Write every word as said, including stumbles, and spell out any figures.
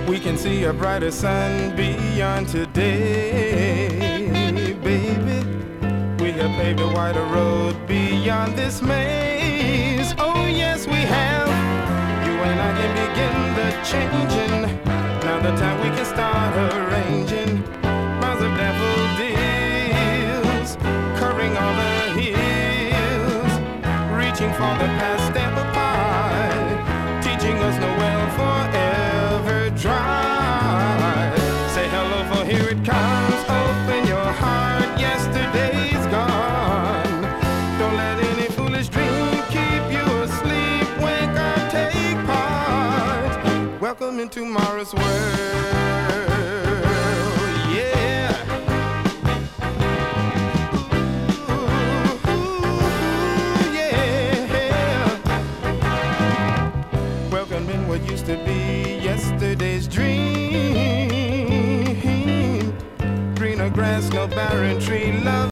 We can see a brighter sun beyond today, baby. We have paved a wider road beyond this maze. Oh yes, we have. You and I can begin the changing. Now the time we can start arranging miles of daffodils, curving all the hills, reaching for the past step apart, teaching us no well forever dry. Say hello, for here it comes. Open your heart, yesterday's gone. Don't let any foolish dream keep you asleep. Wake up, take part. Welcome into tomorrow's world. Yeah. Ooh, ooh, yeah. Welcome in what used to be yesterday's dream. Greener grass, no barren tree, love.